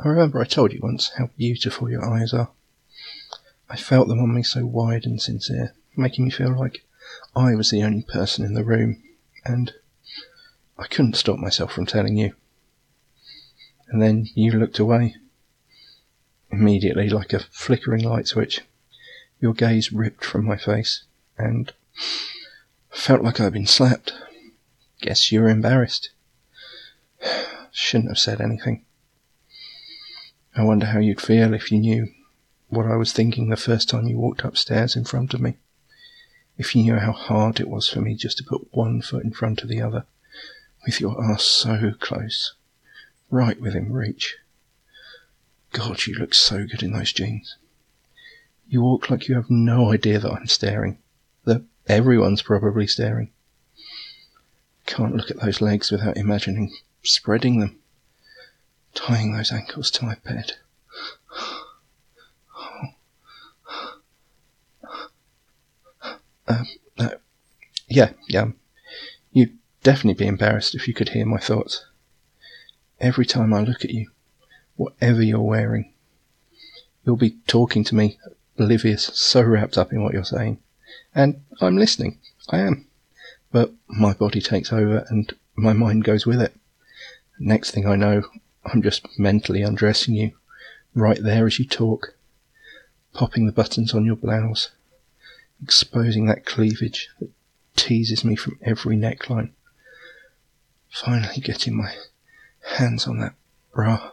I remember I told you once how beautiful your eyes are. I felt them on me so wide and sincere, making me feel like I was the only person in the room, and I couldn't stop myself from telling you. And then you looked away. Immediately, like a flickering light switch, your gaze ripped from my face, and I felt like I'd been slapped. Guess you were embarrassed. Shouldn't have said anything. I wonder how you'd feel if you knew what I was thinking the first time you walked upstairs in front of me. If you knew how hard it was for me just to put one foot in front of the other, with your arse so close, right within reach. God, you look so good in those jeans. You walk like you have no idea that I'm staring, that everyone's probably staring. Can't look at those legs without imagining spreading them, tying those ankles to my bed. Yeah, you'd definitely be embarrassed if you could hear my thoughts. Every time I look at you, whatever you're wearing, you'll be talking to me, oblivious, so wrapped up in what you're saying. And I'm listening, I am. But my body takes over and my mind goes with it. Next thing I know, I'm just mentally undressing you, right there as you talk, popping the buttons on your blouse, exposing that cleavage that teases me from every neckline. Finally getting my hands on that bra.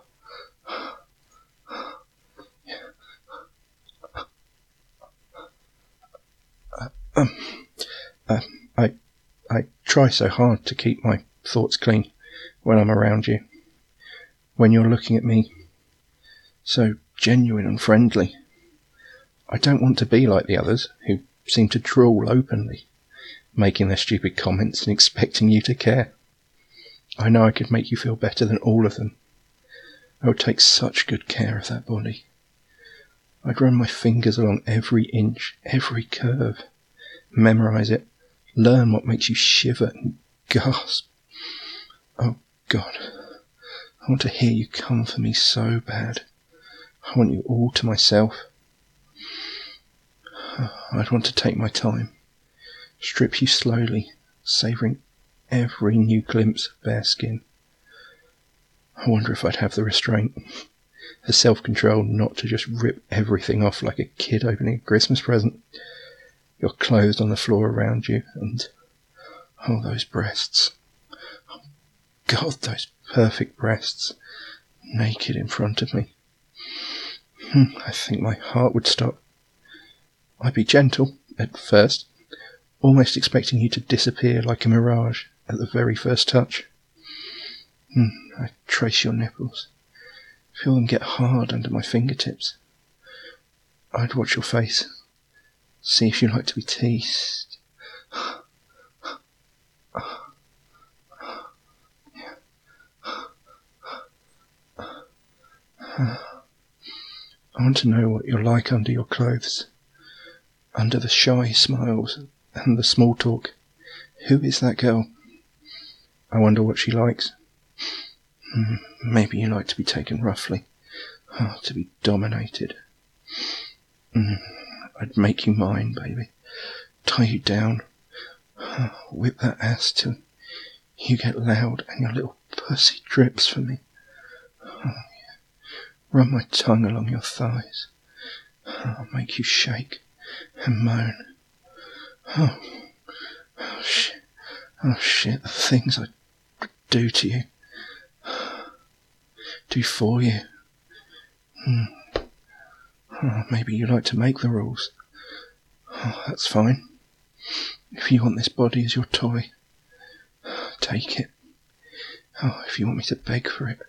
I try so hard to keep my thoughts clean when I'm around you. When you're looking at me, so genuine and friendly. I don't want to be like the others, who seem to drool openly, making their stupid comments and expecting you to care. I know I could make you feel better than all of them. I would take such good care of that body. I'd run my fingers along every inch, every curve, memorize it, learn what makes you shiver and gasp. Oh God, I want to hear you come for me so bad. I want you all to myself. I'd want to take my time, strip you slowly, savouring every new glimpse of bare skin. I wonder if I'd have the restraint, the self-control not to just rip everything off like a kid opening a Christmas present. Your clothes on the floor around you, and oh, those breasts. Oh, God, those perfect breasts, naked in front of me. I think my heart would stop. I'd be gentle at first, almost expecting you to disappear like a mirage at the very first touch. I'd trace your nipples, feel them get hard under my fingertips. I'd watch your face, see if you like to be teased. I want to know what you're like under your clothes, under the shy smiles and the small talk. Who is that girl? I wonder what she likes. Maybe you like to be taken roughly, to be dominated. I'd make you mine, baby. Tie you down, whip that ass till you get loud and your little pussy drips for me. Run my tongue along your thighs. I'll make you shake and moan. Oh shit, the things I do to you. Do for you. Maybe you like to make the rules. That's fine. If you want this body as your toy, take it. If you want me to beg for it,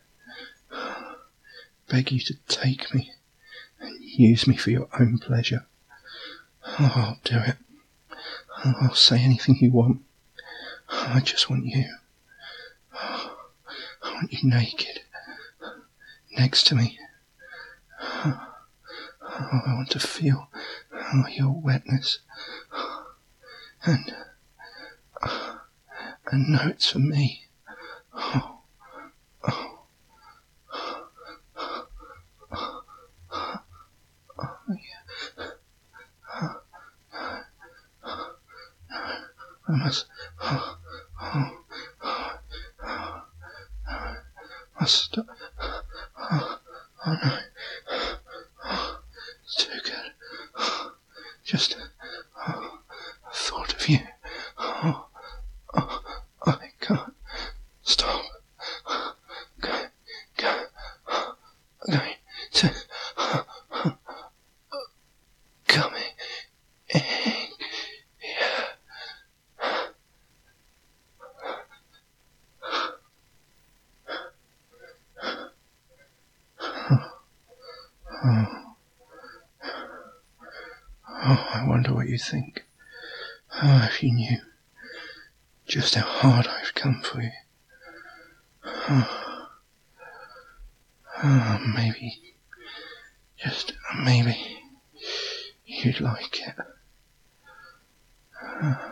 beg you to take me and use me for your own pleasure, I'll do it. I'll say anything you want. I just want you. I want you naked, next to me. I want to feel your wetness and know it's for me. I must. Oh, oh, must stop. Oh no. It's too good. Just the thought of you. I can't stop. Going to coming in. I wonder what you think. If you knew just how hard I've come for you. Maybe, just maybe, you'd like it.